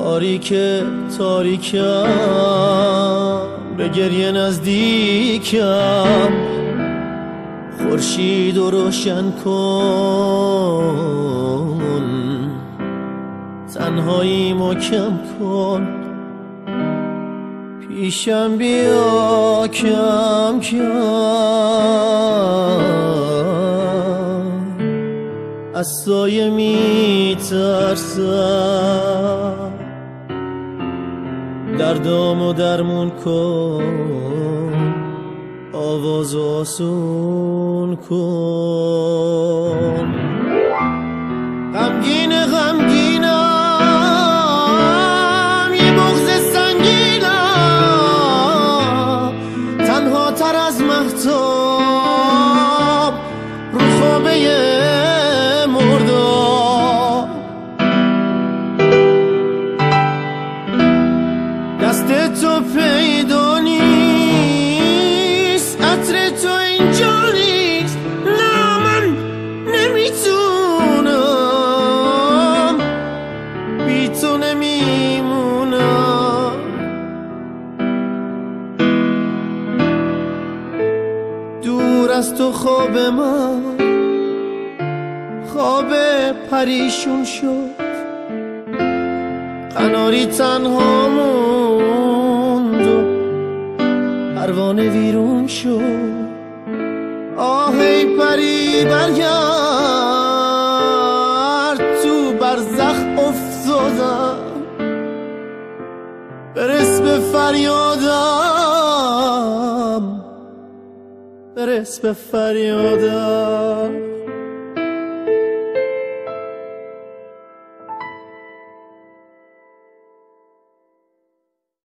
تاریکم به گریه نزدیکم، خورشید رو روشن کن، تنهایی محکم کن، پیشم بیا کم کم، از سایه می ترسم، دردامو درمون کن، آواز آسون کن. غمگینم یه بغض سنگینم، تنها تر از مهتاب رو خوابه مرداب. دست تو پیدا نیست، عطر تو اینجا نیست، نه من نمیتونم، بی تو نمیمونم. دور از تو خواب من خواب پریشون شد، قناری تنها موند و پروانه ویرون شد. آه ای پری برگرد، تو برزخ افتادم، برس به فریادم، برس به فریادم.